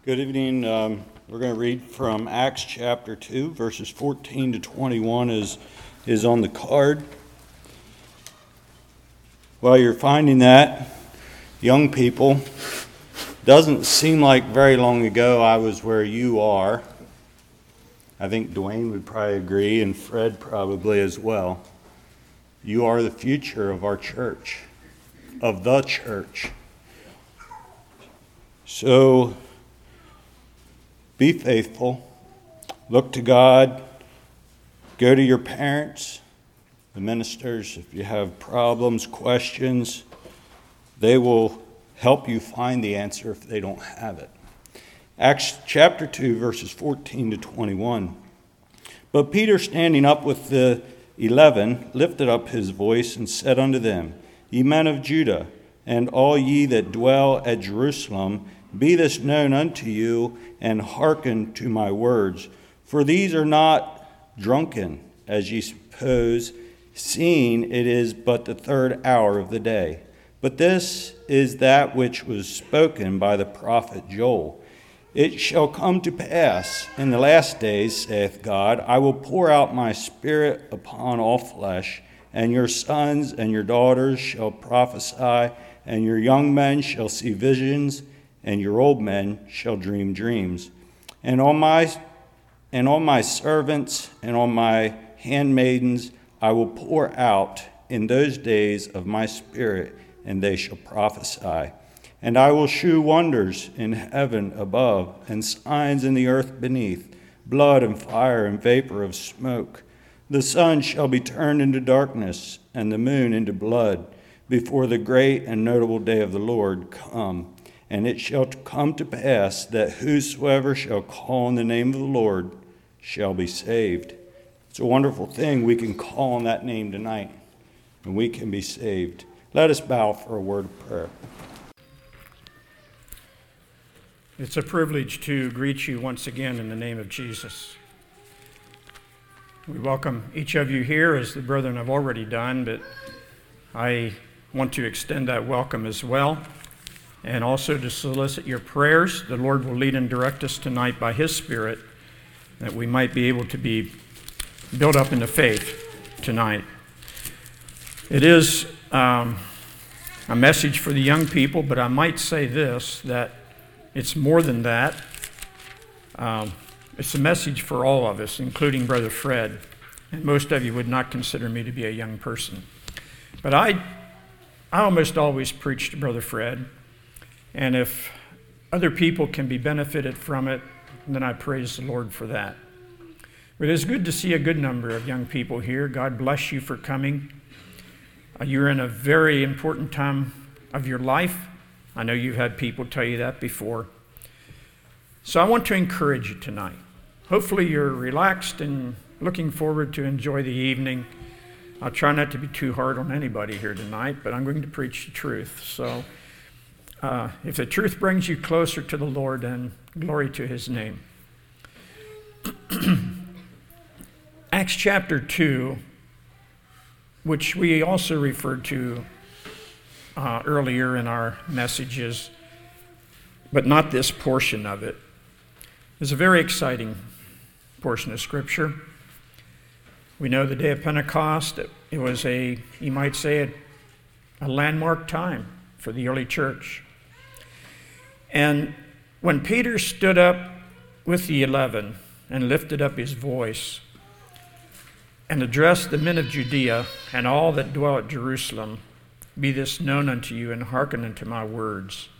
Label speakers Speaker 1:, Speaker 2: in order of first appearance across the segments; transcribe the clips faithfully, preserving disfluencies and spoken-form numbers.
Speaker 1: Good evening. Um, we're going to read from Acts chapter two, verses fourteen to twenty-one is, is on the card. While you're finding that, young people, doesn't seem like very long ago I was where you are. I think Dwayne would probably agree, and Fred probably as well. You are the future of our church, of the church. So, be faithful, look to God, go to your parents, the ministers, if you have problems, questions, they will help you find the answer if they don't have it. Acts chapter two, verses fourteen to twenty-one. But Peter, standing up with the eleven, lifted up his voice and said unto them, Ye men of Judah, and all ye that dwell at Jerusalem, be this known unto you, and hearken to my words. For these are not drunken, as ye suppose, seeing it is but the third hour of the day. But this is that which was spoken by the prophet Joel. It shall come to pass in the last days, saith God, I will pour out my spirit upon all flesh, and your sons and your daughters shall prophesy, and your young men shall see visions, and your old men shall dream dreams. And on my and on my servants and on my handmaidens I will pour out in those days of my spirit, and they shall prophesy. And I will shew wonders in heaven above, and signs in the earth beneath, blood and fire and vapor of smoke. The sun shall be turned into darkness, and the moon into blood, before the great and notable day of the Lord come. And it shall come to pass that whosoever shall call on the name of the Lord shall be saved. It's a wonderful thing. We can call on that name tonight, and we can be saved. Let us bow for a word of prayer.
Speaker 2: It's a privilege to greet you once again in the name of Jesus. We welcome each of you here, as the brethren have already done, but I want to extend that welcome as well, and also to solicit your prayers. The Lord will lead and direct us tonight by His Spirit, that we might be able to be built up in the faith tonight. It is um, a message for the young people, but I might say this, that it's more than that. Um, it's a message for all of us, including Brother Fred, and most of you would not consider me to be a young person. But I, I almost always preach to Brother Fred, and if other people can be benefited from it, then I praise the Lord for that. But it's good to see a good number of young people here. God bless you for coming. Uh, you're in a very important time of your life. I know you've had people tell you that before. So I want to encourage you tonight. Hopefully you're relaxed and looking forward to enjoy the evening. I'll try not to be too hard on anybody here tonight, but I'm going to preach the truth. So uh, if the truth brings you closer to the Lord, then glory to His name. Acts chapter two, which we also referred to uh, earlier in our messages, but not this portion of it, is a very exciting portion of Scripture. We know the day of Pentecost, it was a, you might say, a, a landmark time for the early church. And when Peter stood up with the eleven and lifted up his voice and addressed the men of Judea and all that dwell at Jerusalem, be this known unto you, and hearken unto my words.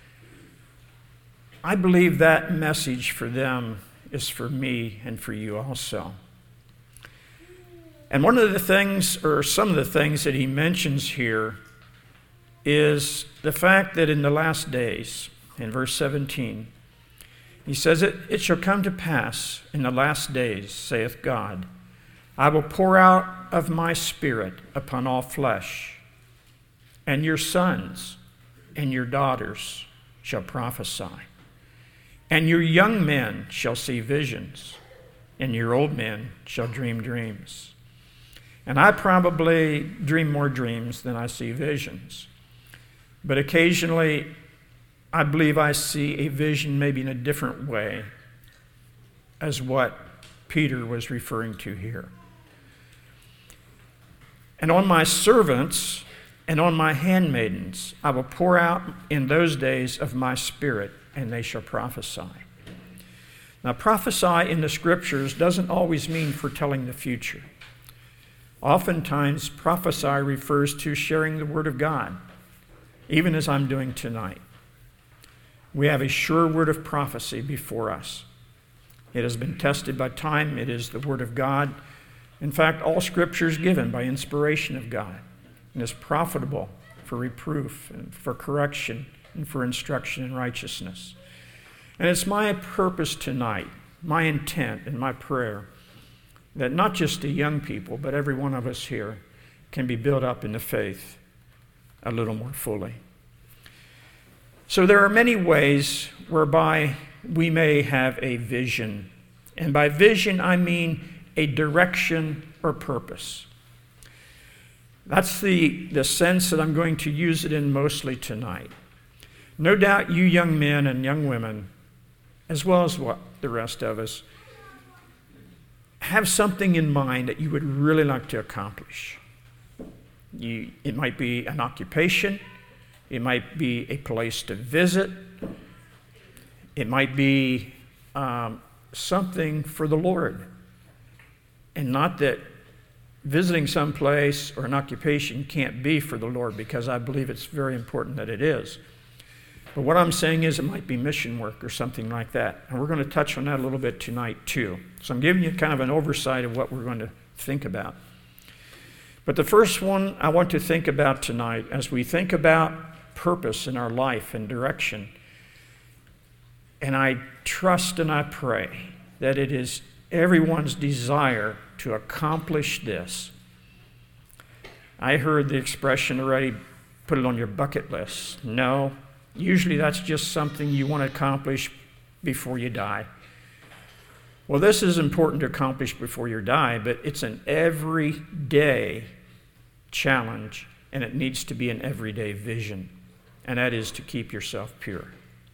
Speaker 2: I believe that message for them is for me and for you also. And one of the things, or some of the things that he mentions here, is the fact that in the last days, in verse seventeen, he says, it, it shall come to pass in the last days, saith God, I will pour out of my spirit upon all flesh, and your sons and your daughters shall prophesy, and your young men shall see visions, and your old men shall dream dreams. And I probably dream more dreams than I see visions. But occasionally I believe I see a vision maybe in a different way as what Peter was referring to here. And on my servants and on my handmaidens I will pour out in those days of my Spirit, and they shall prophesy. Now, prophesy in the Scriptures doesn't always mean foretelling the future. Oftentimes, prophesy refers to sharing the Word of God, even as I'm doing tonight. We have a sure word of prophecy before us. It has been tested by time. It is the Word of God. In fact, all Scripture is given by inspiration of God and is profitable for reproof and for correction and for instruction in righteousness. And it's my purpose tonight, my intent and my prayer, that not just the young people, but every one of us here can be built up in the faith a little more fully. So there are many ways whereby we may have a vision. And by vision, I mean a direction or purpose. That's the, the sense that I'm going to use it in mostly tonight. No doubt you young men and young women, as well as what the rest of us, have something in mind that you would really like to accomplish. You, it might be an occupation. It might be a place to visit. It might be um, something for the Lord. And not that visiting some place or an occupation can't be for the Lord, because I believe it's very important that it is. But what I'm saying is it might be mission work or something like that. And we're going to touch on that a little bit tonight too. So I'm giving you kind of an oversight of what we're going to think about. But the first one I want to think about tonight, as we think about purpose in our life and direction, and I trust and I pray that it is everyone's desire to accomplish this. I heard the expression already, put it on your bucket list. No. Usually that's just something you want to accomplish before you die. Well, this is important to accomplish before you die, but it's an everyday challenge, and it needs to be an everyday vision, and that is to keep yourself pure.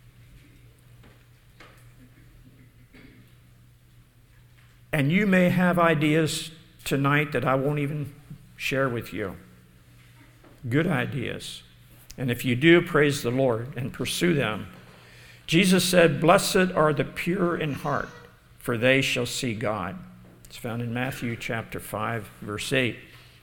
Speaker 2: And you may have ideas tonight that I won't even share with you. Good ideas. And if you do, praise the Lord and pursue them. Jesus said, "Blessed are the pure in heart, for they shall see God." It's found in Matthew chapter five, verse eight.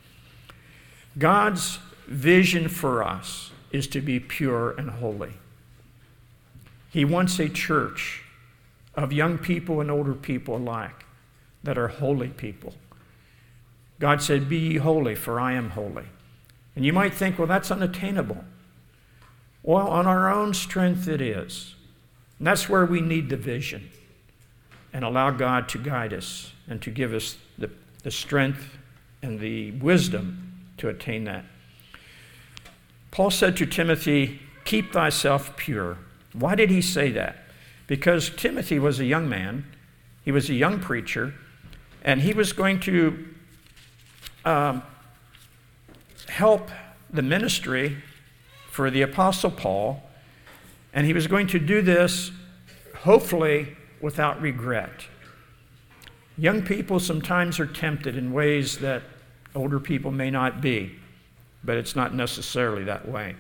Speaker 2: God's vision for us is to be pure and holy. He wants a church of young people and older people alike that are holy people. God said, "Be ye holy, for I am holy." And you might think, well, that's unattainable. Well, on our own strength it is. And that's where we need the vision and allow God to guide us and to give us the, the strength and the wisdom to attain that. Paul said to Timothy, "Keep thyself pure." Why did he say that? Because Timothy was a young man. He was a young preacher. And he was going to um, help the ministry for the Apostle Paul, and he was going to do this, hopefully, without regret. Young people sometimes are tempted in ways that older people may not be, but it's not necessarily that way.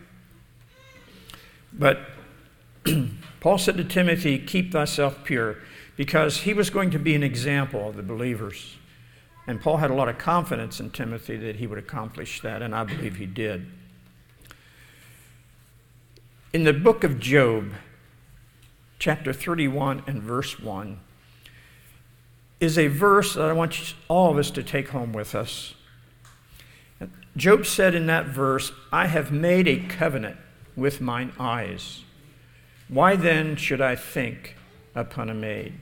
Speaker 2: But Paul said to Timothy, "Keep thyself pure," because he was going to be an example of the believers. And Paul had a lot of confidence in Timothy that he would accomplish that, and I believe he did. In the book of Job, chapter thirty-one and verse one, is a verse that I want all of us to take home with us. Job said in that verse, "I have made a covenant with mine eyes. Why then should I think upon a maid?"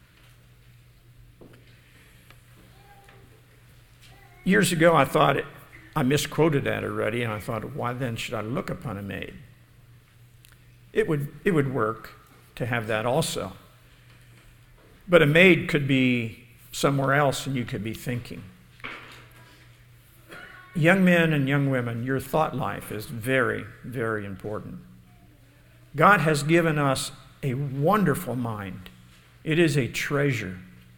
Speaker 2: Years ago, I thought, it, I misquoted that already, and I thought, why then should I look upon a maid? It would, it would work to have that also. But a maid could be somewhere else, and you could be thinking. Young men and young women, your thought life is very, very important. God has given us a wonderful mind. It is a treasure.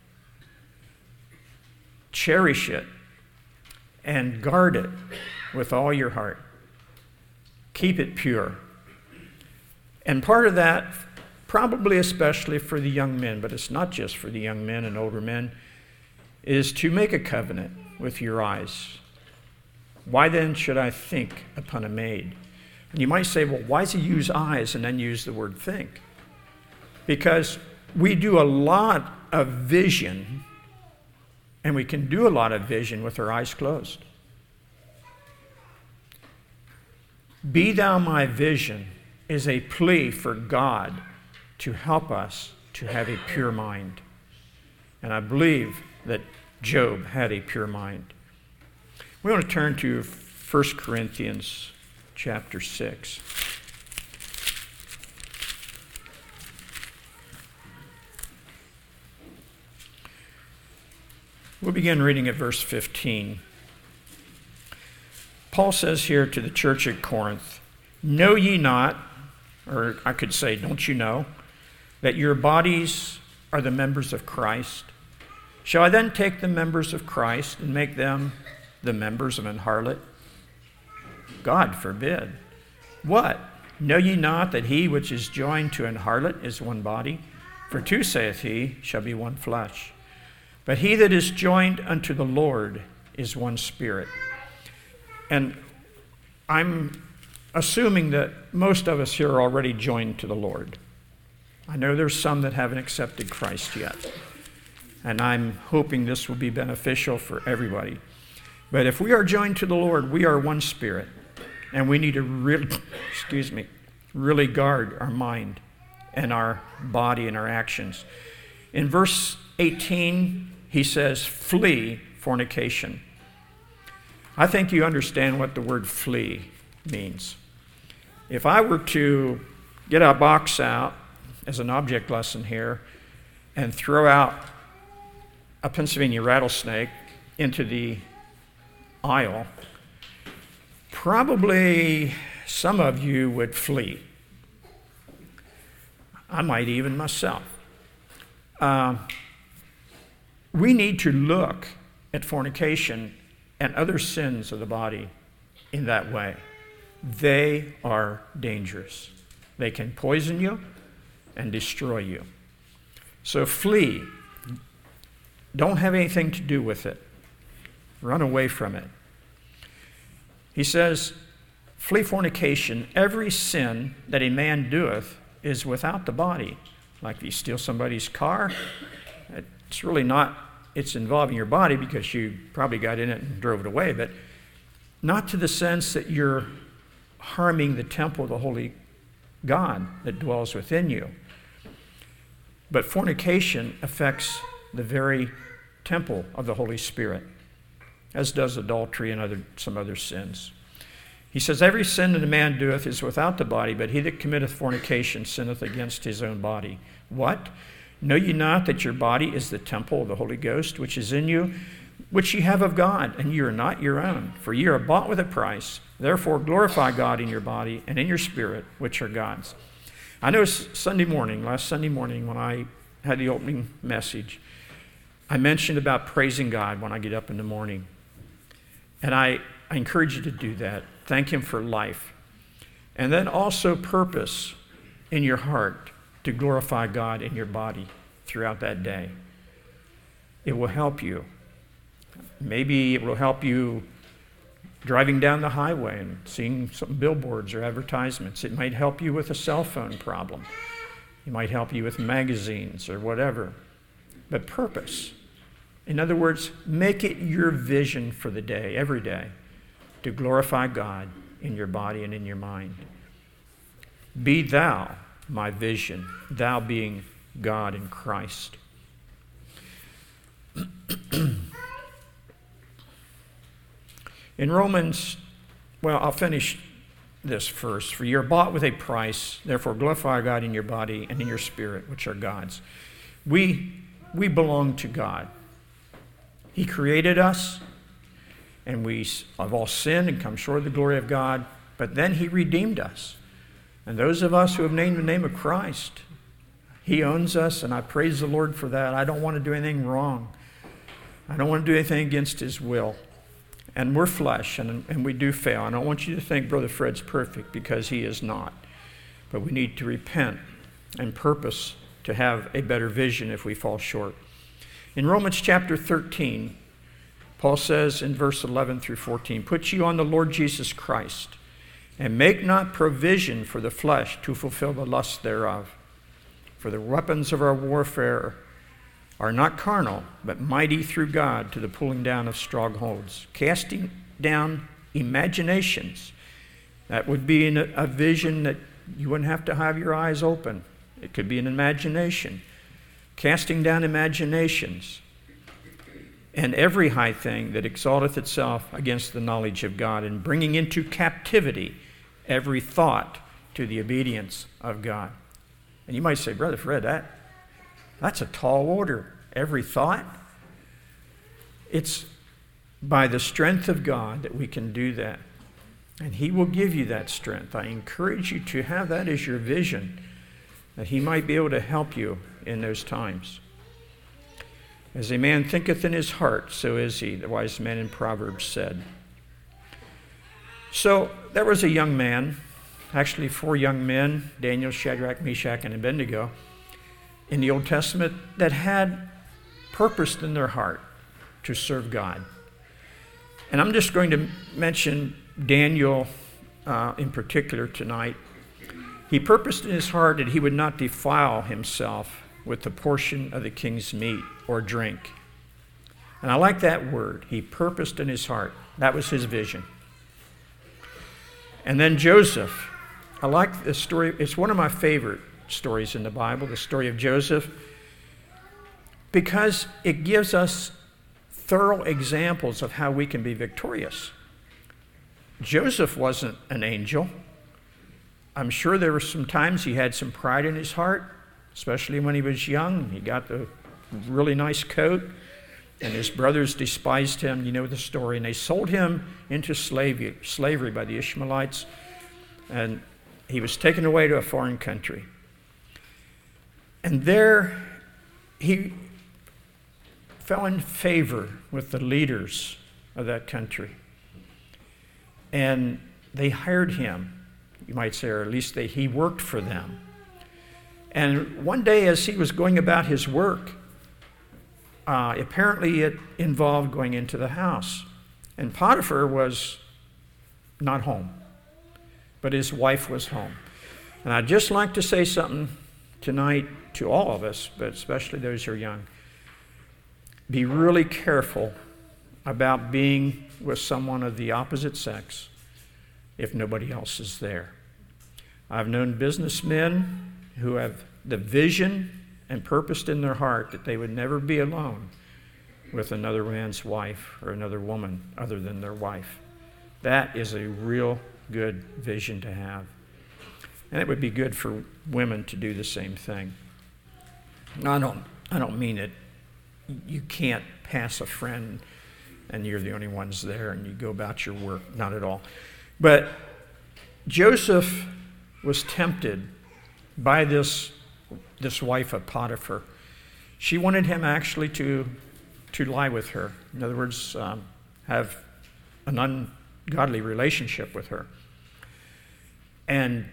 Speaker 2: Cherish it and guard it with all your heart. Keep it pure. And part of that, probably especially for the young men, but it's not just for the young men and older men, is to make a covenant with your eyes. Why then should I think upon a maid? And you might say, well, why does he use eyes and then use the word think? Because we do a lot of vision, and we can do a lot of vision with our eyes closed. Be thou my vision is a plea for God to help us to have a pure mind. And I believe that Job had a pure mind. We want to turn to First Corinthians chapter six. We'll begin reading at verse fifteen. Paul says here to the church at Corinth, know ye not, or I could say, don't you know, that your bodies are the members of Christ? Shall I then take the members of Christ and make them the members of an harlot? God forbid. What? Know ye not that he which is joined to an harlot is one body? For two, saith he, shall be one flesh. But he that is joined unto the Lord is one spirit. And I'm assuming that most of us here are already joined to the Lord. I know there's some that haven't accepted Christ yet. And I'm hoping this will be beneficial for everybody. But if we are joined to the Lord, we are one spirit. And we need to really, excuse me, really guard our mind and our body and our actions. In verse eighteen, he says, flee fornication. I think you understand what the word flee means. If I were to get a box out as an object lesson here and throw out a Pennsylvania rattlesnake into the aisle, probably some of you would flee. I might even myself. Uh, we need to look at fornication and other sins of the body in that way. They are dangerous. They can poison you and destroy you. So flee. Don't have anything to do with it. Run away from it. He says, flee fornication. Every sin that a man doeth is without the body. Like if you steal somebody's car, it's really not, it's involving your body because you probably got in it and drove it away, but not to the sense that you're harming the temple of the Holy God that dwells within you. But fornication affects the very temple of the Holy Spirit, as does adultery and other some other sins. He says, every sin that a man doeth is without the body, but he that committeth fornication sinneth against his own body. What? Know ye not that your body is the temple of the Holy Ghost, which is in you, which ye have of God, and ye are not your own? For ye are bought with a price. Therefore glorify God in your body and in your spirit, which are God's. I know Sunday morning, last Sunday morning, when I had the opening message, I mentioned about praising God when I get up in the morning. And I, I encourage you to do that. Thank Him for life. And then also purpose in your heart to glorify God in your body throughout that day. It will help you. Maybe it will help you driving down the highway and seeing some billboards or advertisements. It might help you with a cell phone problem. It might help you with magazines or whatever. But purpose. In other words, make it your vision for the day, every day, to glorify God in your body and in your mind. Be thou my vision, thou being God in Christ. In Romans, well, I'll finish this first. For you are bought with a price, therefore glorify God in your body and in your spirit, which are God's. We, we belong to God. He created us, and we have all sinned and come short of the glory of God, but then He redeemed us. And those of us who have named the name of Christ, He owns us, and I praise the Lord for that. I don't want to do anything wrong. I don't want to do anything against His will. And we're flesh, and, and we do fail. I don't want you to think Brother Fred's perfect, because he is not. But we need to repent and purpose to have a better vision if we fall short. In Romans chapter thirteen, Paul says in verse eleven through fourteen, "Put you on the Lord Jesus Christ, and make not provision for the flesh to fulfill the lusts thereof. For the weapons of our warfare are not carnal, but mighty through God to the pulling down of strongholds, casting down imaginations." That would be in a, a vision that you wouldn't have to have your eyes open. It could be an imagination. Casting down imaginations, and every high thing that exalteth itself against the knowledge of God, and bringing into captivity every thought to the obedience of God. And you might say, Brother Fred, that, that's a tall order. Every thought? It's by the strength of God that we can do that. And He will give you that strength. I encourage you to have that as your vision, that He might be able to help you in those times. As a man thinketh in his heart, so is he, the wise man in Proverbs said. So there was a young man, actually four young men, Daniel, Shadrach, Meshach, and Abednego, in the Old Testament that had purposed in their heart to serve God. And I'm just going to mention Daniel uh, in particular tonight. He purposed in his heart that he would not defile himself with the portion of the king's meat or drink. And I like that word. He purposed in his heart. That was his vision. And then Joseph. I like this story. It's one of my favorite stories in the Bible, the story of Joseph, because it gives us thorough examples of how we can be victorious. Joseph wasn't an angel. I'm sure there were some times he had some pride in his heart, especially when he was young. He got the really nice coat, and his brothers despised him. You know the story. And they sold him into slavery, slavery by the Ishmaelites, and he was taken away to a foreign country. And there he fell in favor with the leaders of that country. And they hired him, you might say, or at least they, he worked for them. And one day as he was going about his work, uh, apparently it involved going into the house. And Potiphar was not home, but his wife was home. And I'd just like to say something tonight to all of us, but especially those who are young. Be really careful about being with someone of the opposite sex if nobody else is there. I've known businessmen who have the vision and purposed in their heart that they would never be alone with another man's wife or another woman other than their wife. That is a real good vision to have. And it would be good for women to do the same thing. I don't, I don't mean that you can't pass a friend and you're the only ones there and you go about your work. Not at all. But Joseph was tempted by this, this wife of Potiphar. She wanted him actually to, to lie with her. In other words, um, have an ungodly relationship with her. And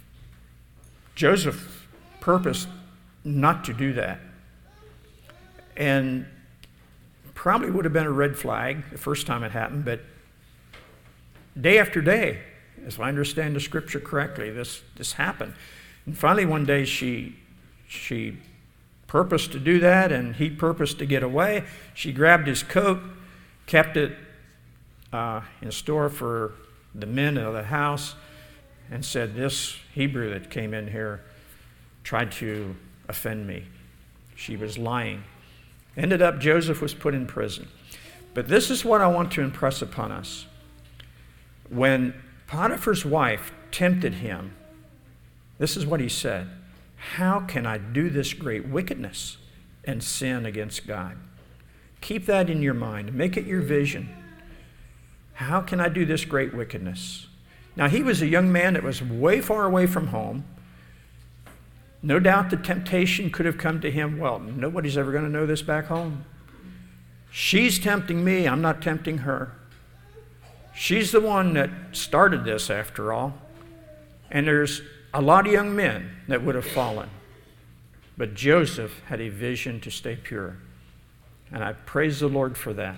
Speaker 2: Joseph purposed not to do that. And probably would have been a red flag the first time it happened, but day after day, as I understand the scripture correctly, this, this happened. And finally one day she, she purposed to do that, and he purposed to get away. She grabbed his coat, kept it uh, in store for the men of the house, and said, "This Hebrew that came in here tried to offend me." She was lying. Ended up, Joseph was put in prison. But this is what I want to impress upon us. When Potiphar's wife tempted him, this is what he said: "How can I do this great wickedness and sin against God?" Keep that in your mind. Make it your vision. How can I do this great wickedness? Now, he was a young man that was way far away from home. No doubt the temptation could have come to him. Well, nobody's ever going to know this back home. She's tempting me. I'm not tempting her. She's the one that started this, after all. And there's a lot of young men that would have fallen. But Joseph had a vision to stay pure. And I praise the Lord for that.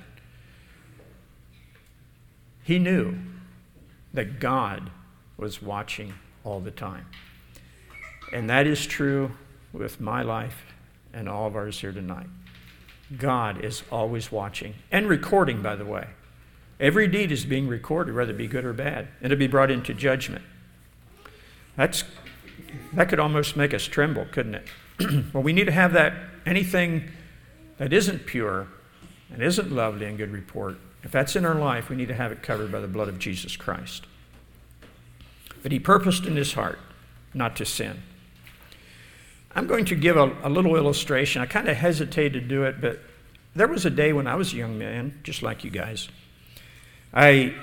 Speaker 2: He knew that God was watching all the time. And that is true with my life and all of ours here tonight. God is always watching and recording, by the way. Every deed is being recorded, whether it be good or bad, and it'll be brought into judgment. That's, that could almost make us tremble, couldn't it? Well, we need to have that, anything that isn't pure and isn't lovely and good report. If that's in our life, we need to have it covered by the blood of Jesus Christ. But he purposed in his heart not to sin. I'm going to give a, a little illustration. I kind of hesitated to do it, but there was a day when I was a young man, just like you guys. I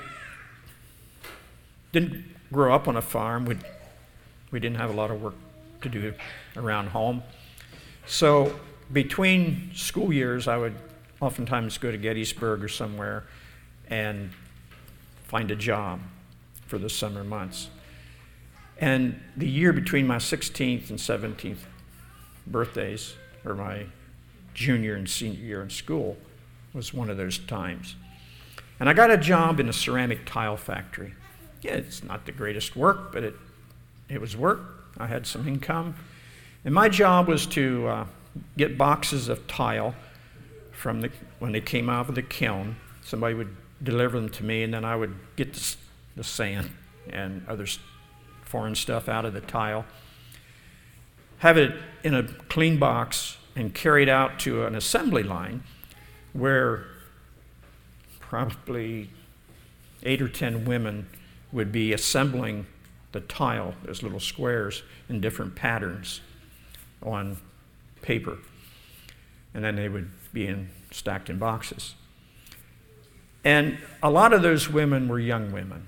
Speaker 2: didn't grow up on a farm. We, we didn't have a lot of work to do around home. So between school years, I would oftentimes go to Gettysburg or somewhere and find a job for the summer months. And the year between my sixteenth and seventeenth birthdays, or my junior and senior year in school, was one of those times. And I got a job in a ceramic tile factory. Yeah, it's not the greatest work, but it, it was work. I had some income. And my job was to uh, get boxes of tile from the, when they came out of the kiln. Somebody would deliver them to me, and then I would get the, the sand and other foreign stuff out of the tile, have it in a clean box, and carry it out to an assembly line where probably eight or ten women would be assembling the tile, those little squares, in different patterns on paper. And then they would be in, stacked in boxes. And a lot of those women were young women.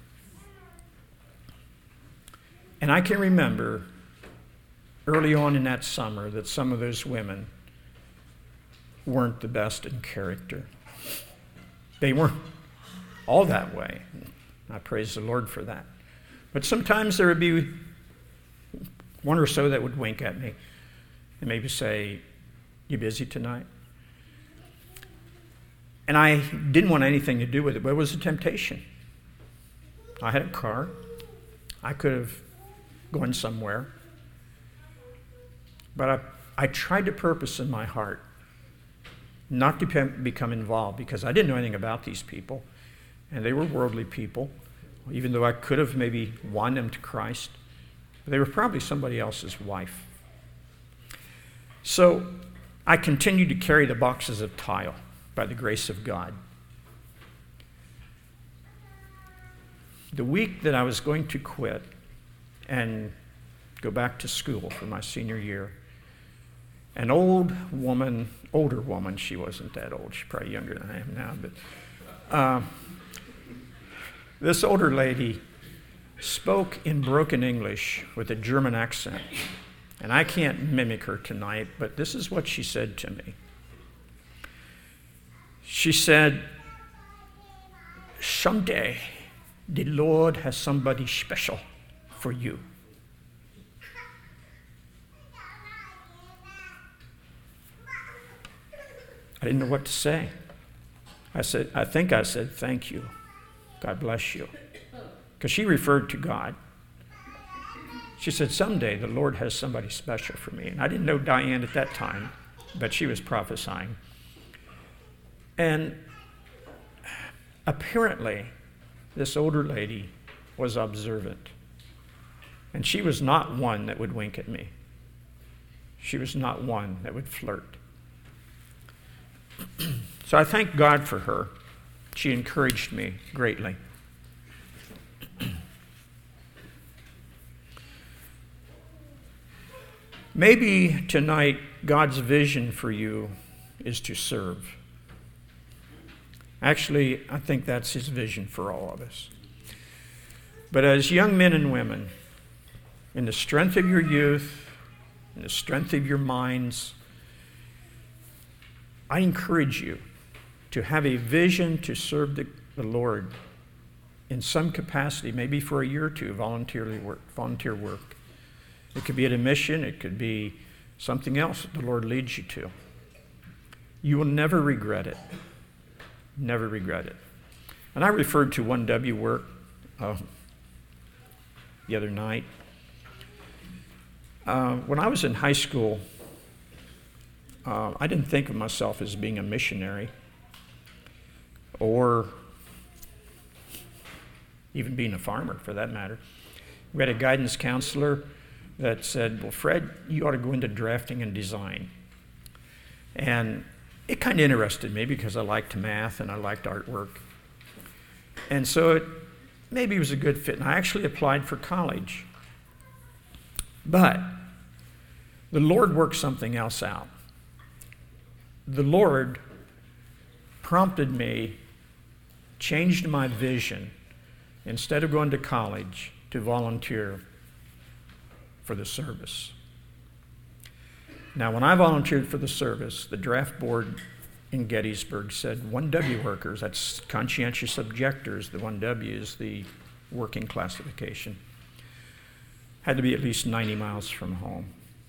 Speaker 2: And I can remember early on in that summer that some of those women weren't the best in character. They weren't all that way. I praise the Lord for that. But sometimes there would be one or so that would wink at me and maybe say, "You busy tonight?" And I didn't want anything to do with it, but it was a temptation. I had a car. I could have gone somewhere. But I, I tried to purpose in my heart not to become involved, because I didn't know anything about these people, and they were worldly people, even though I could have maybe won them to Christ. They were probably somebody else's wife. So I continued to carry the boxes of tile by the grace of God. The week that I was going to quit and go back to school for my senior year, an old woman, older woman, she wasn't that old, she's probably younger than I am now, but uh, this older lady spoke in broken English with a German accent. And I can't mimic her tonight, but this is what she said to me. She said, "Someday the Lord has somebody special for you." I didn't know what to say. I said, I think I said, "Thank you. God bless you." Because she referred to God. She said, "Someday the Lord has somebody special for me." And I didn't know Diane at that time, but she was prophesying. And apparently, this older lady was observant. And she was not one that would wink at me. She was not one that would flirt. So I thank God for her. She encouraged me greatly. Maybe tonight God's vision for you is to serve. Actually, I think that's his vision for all of us. But as young men and women, in the strength of your youth, in the strength of your minds, I encourage you to have a vision to serve the, the Lord in some capacity, maybe for a year or two, voluntarily work, volunteer work. It could be at a mission, it could be something else that the Lord leads you to. You will never regret it. Never regret it. And I referred to one W work uh, the other night. Uh, when I was in high school, uh, I didn't think of myself as being a missionary or even being a farmer, for that matter. We had a guidance counselor that said, well, Fred, you ought to go into drafting and design. And it kind of interested me because I liked math and I liked artwork. And so it maybe it was a good fit. And I actually applied for college. But the Lord worked something else out. The Lord prompted me, changed my vision, instead of going to college, to volunteer for the service. Now, when I volunteered for the service, the draft board in Gettysburg said one W workers, that's conscientious objectors, the one W is the working classification, had to be at least ninety miles from home.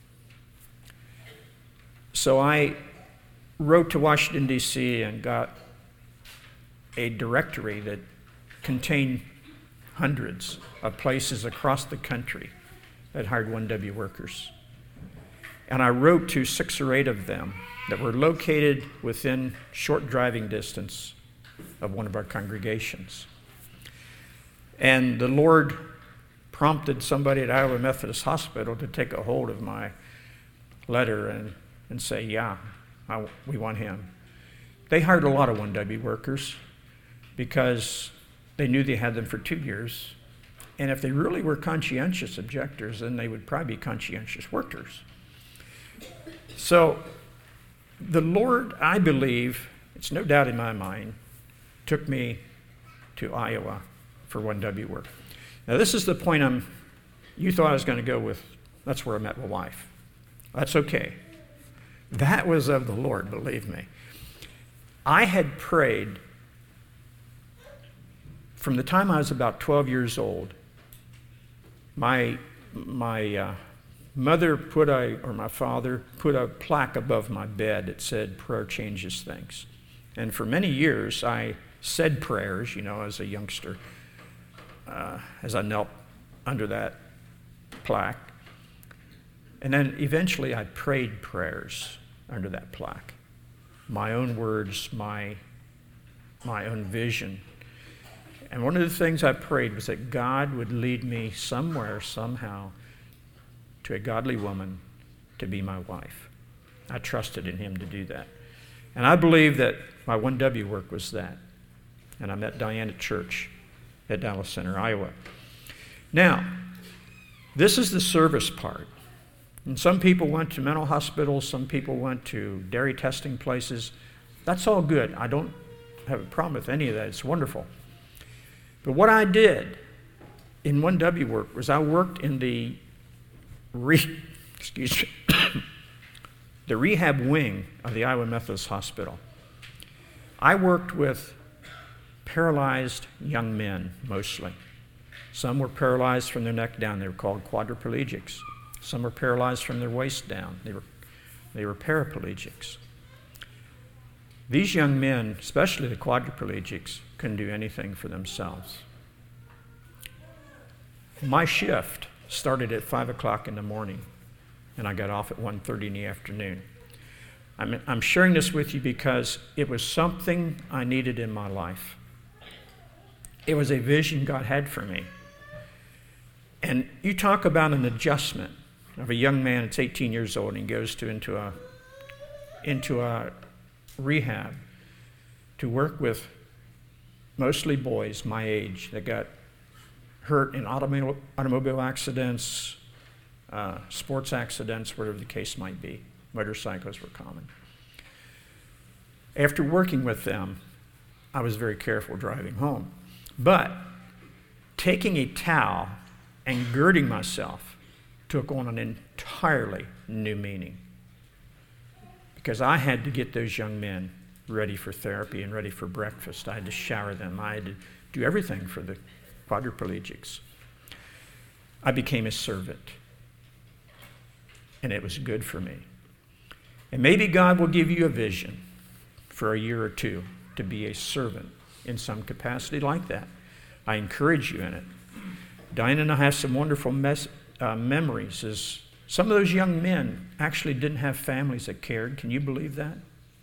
Speaker 2: So I wrote to Washington, D C and got a directory that contained hundreds of places across the country that hired one W workers. And I wrote to six or eight of them that were located within short driving distance of one of our congregations. And the Lord prompted somebody at Iowa Methodist Hospital to take a hold of my letter and, and say, yeah, I, we want him. They hired a lot of one W workers because they knew they had them for two years. And if they really were conscientious objectors, then they would probably be conscientious workers. So the Lord, I believe, it's no doubt in my mind, took me to Iowa for one W work. Now this is the point I'm, you thought I was going to go with, that's where I met my wife. That's okay. That was of the Lord, believe me. I had prayed from the time I was about twelve years old. My, my uh, mother put a, or my father put a plaque above my bed that said, prayer changes things. And for many years, I said prayers, you know, as a youngster, uh, as I knelt under that plaque. And then eventually I prayed prayers under that plaque. My own words, my, my own vision. And one of the things I prayed was that God would lead me somewhere, somehow, to a godly woman to be my wife. I trusted in him to do that. And I believe that my one W work was that. And I met Diane at church at Dallas Center, Iowa. Now, this is the service part. And some people went to mental hospitals, some people went to dairy testing places. That's all good. I don't have a problem with any of that. It's wonderful. But what I did in one W work was I worked in the re, excuse me, the rehab wing of the Iowa Methodist Hospital. I worked with paralyzed young men, mostly. Some were paralyzed from their neck down. They were called quadriplegics. Some were paralyzed from their waist down. They were, they were paraplegics. These young men, especially the quadriplegics, couldn't do anything for themselves. My shift started at five o'clock in the morning, and I got off at one thirty in the afternoon. I'm, I'm sharing this with you because it was something I needed in my life. It was a vision God had for me. And you talk about an adjustment of a young man that's eighteen years old and he goes to into a into a rehab to work with mostly boys my age that got hurt in automobile, automobile accidents, uh, sports accidents, whatever the case might be. Motorcycles were common. After working with them, I was very careful driving home. But taking a towel and girding myself took on an entirely new meaning. Because I had to get those young men ready for therapy and ready for breakfast. I had to shower them. I had to do everything for the quadriplegics. I became a servant. And it was good for me. And maybe God will give you a vision for a year or two to be a servant in some capacity like that. I encourage you in it. Diane and I have some wonderful mes- uh, memories. As some of those young men actually didn't have families that cared. Can you believe that?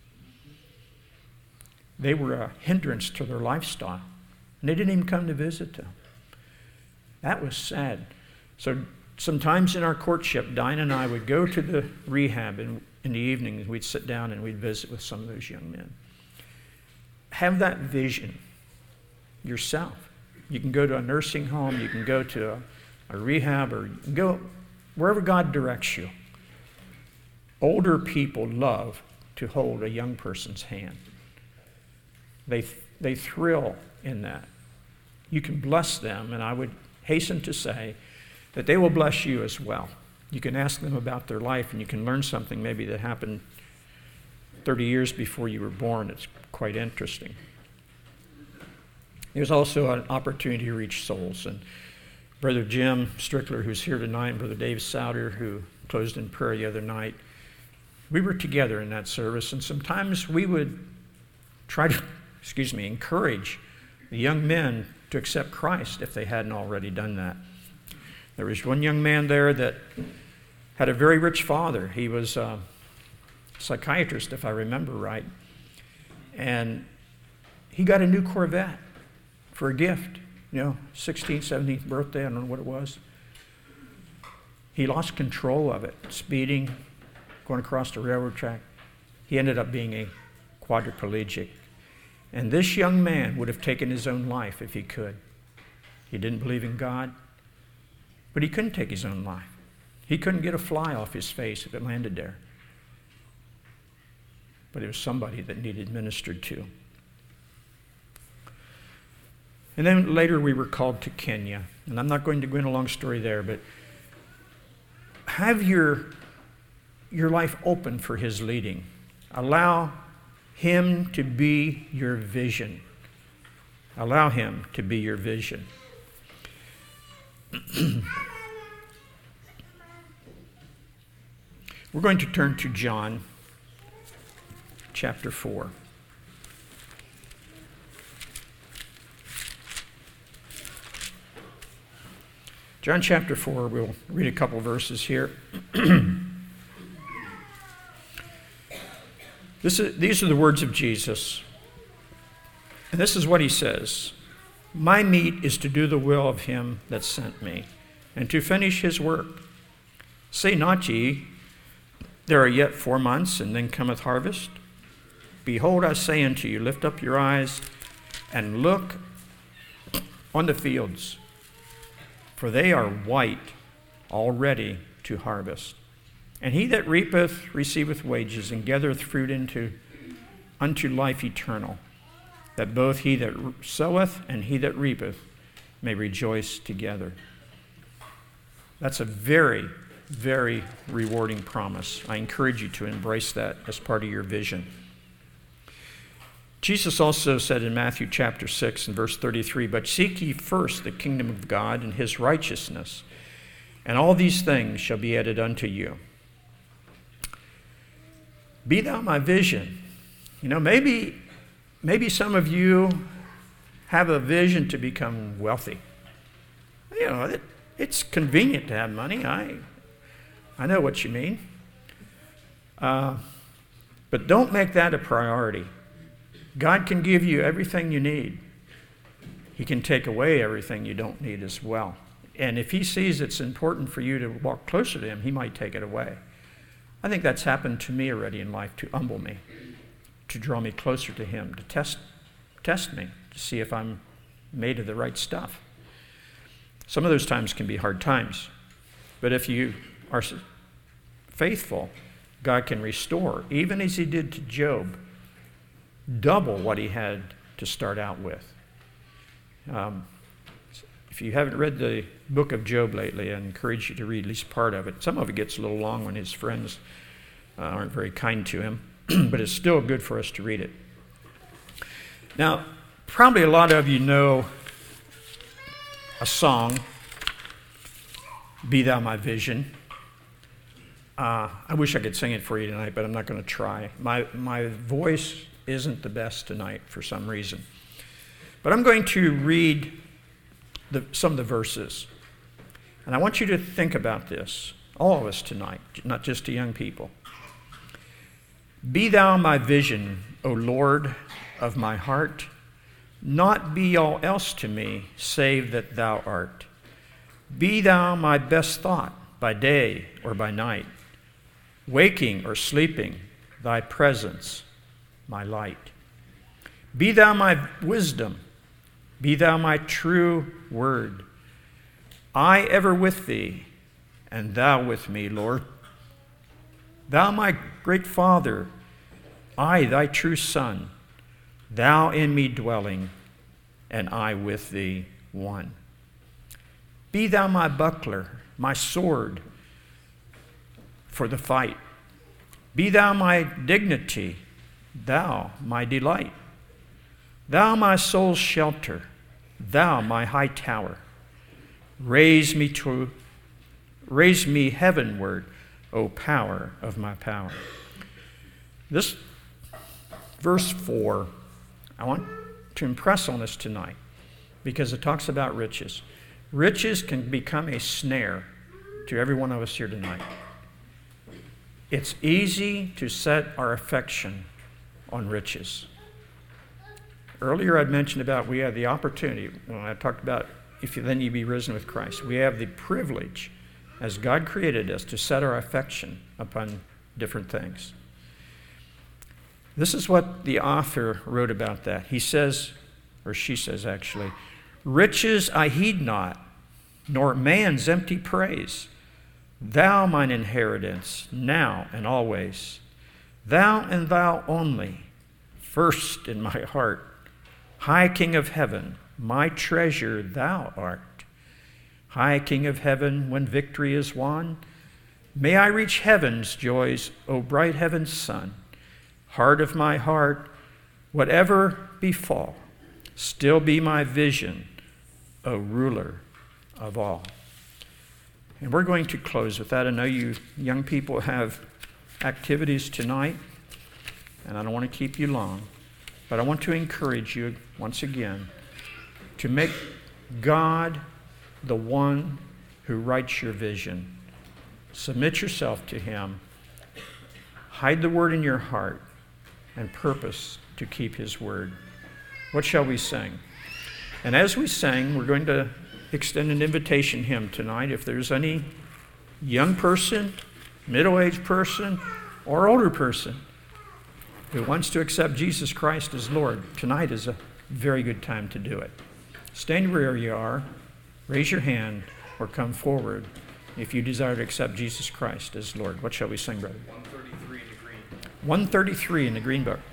Speaker 2: They were a hindrance to their lifestyle. And they didn't even come to visit them. That was sad. So sometimes in our courtship, Diane and I would go to the rehab in, in the evenings. We'd sit down and we'd visit with some of those young men. Have that vision yourself. You can go to a nursing home, you can go to a, a rehab, or you can go wherever God directs you. Older people love to hold a young person's hand. They, they thrill in that. You can bless them, and I would hasten to say that they will bless you as well. You can ask them about their life, and you can learn something maybe that happened thirty years before you were born. It's quite interesting. There's also an opportunity to reach souls. And Brother Jim Strickler, who's here tonight, and Brother Dave Souter, who closed in prayer the other night, we were together in that service, and sometimes we would try to, excuse me, encourage the young men to accept Christ if they hadn't already done that. There was one young man there that had a very rich father. He was a psychiatrist, if I remember right. And he got a new Corvette for a gift, you know, sixteenth, seventeenth birthday, I don't know what it was. He lost control of it, speeding, going across the railroad track. He ended up being a quadriplegic. And this young man would have taken his own life if he could. He didn't believe in God, but he couldn't take his own life. He couldn't get a fly off his face if it landed there. But it was somebody that needed ministered to. And then later we were called to Kenya. And I'm not going to go into a long story there, but have your, your life open for his leading. Allow him to be your vision. Allow him to be your vision. We're going to turn to John chapter four. John chapter four, we'll read a couple verses here. This is, these are the words of Jesus. And this is what he says. My meat is to do the will of him that sent me, and to finish his work. Say not ye, there are yet four months, and then cometh harvest. Behold, I say unto you, lift up your eyes, and look on the fields, for they are white already to harvest. And he that reapeth receiveth wages, and gathereth fruit into unto life eternal, that both he that soweth and he that reapeth may rejoice together. That's a very, very rewarding promise. I encourage you to embrace that as part of your vision. Jesus also said in Matthew chapter six and verse thirty-three, but seek ye first the kingdom of God and his righteousness, and all these things shall be added unto you. Be thou my vision. You know, maybe, maybe some of you have a vision to become wealthy. You know, it, it's convenient to have money. I, I know what you mean. Uh, but don't make that a priority. God can give you everything you need. He can take away everything you don't need as well. And if he sees it's important for you to walk closer to him, he might take it away. I think that's happened to me already in life, to humble me, to draw me closer to him, to test, test me, to see if I'm made of the right stuff. Some of those times can be hard times. But if you are faithful, God can restore, even as he did to Job, double what he had to start out with. Um, if if you haven't read the book of Job lately, I encourage you to read at least part of it. Some of it gets a little long when his friends uh, aren't very kind to him, but it's still good for us to read it. Now, probably a lot of you know a song, Be Thou My Vision. Uh, I wish I could sing it for you tonight, but I'm not going to try. My, my voice isn't the best tonight for some reason. But I'm going to read the, some of the verses. And I want you to think about this, all of us tonight, not just the young people. Be thou my vision, O Lord of my heart. Not be all else to me, save that thou art. Be thou my best thought, by day or by night. Waking or sleeping, thy presence, my light. Be thou my wisdom, be thou my true word. I ever with thee, and thou with me, Lord. Thou my great Father, I thy true Son, thou in me dwelling, and I with thee one. Be thou my buckler, my sword for the fight. Be thou my dignity, thou my delight. Thou my soul's shelter, thou my high tower. Raise me to, raise me heavenward, O power of my power. This verse four, I want to impress on us tonight because it talks about riches. Riches can become a snare to every one of us here tonight. It's easy to set our affection on riches. Earlier I'd mentioned about we have the opportunity, when I talked about if you, then you be risen with Christ, we have the privilege, as God created us, to set our affection upon different things. This is what the author wrote about that. He says, or she says actually, riches I heed not, nor man's empty praise. Thou mine inheritance, now and always. Thou and thou only, first in my heart. High King of heaven, my treasure thou art. High King of heaven, when victory is won, may I reach heaven's joys, O bright heaven's sun. Heart of my heart, whatever befall, still be my vision, O ruler of all. And we're going to close with that. I know you young people have activities tonight, and I don't want to keep you long, but I want to encourage you once again to make God the one who writes your vision. Submit yourself to Him. Hide the word in your heart and purpose to keep His word. What shall we sing? And as we sing, we're going to extend an invitation hymn tonight. If there's any young person, middle-aged person, or older person who wants to accept Jesus Christ as Lord, tonight is a very good time to do it. Stand where you are, raise your hand, or come forward if you desire to accept Jesus Christ as Lord. What shall we sing, brother?
Speaker 3: one thirty-three in the green.
Speaker 2: one thirty-three in the green book.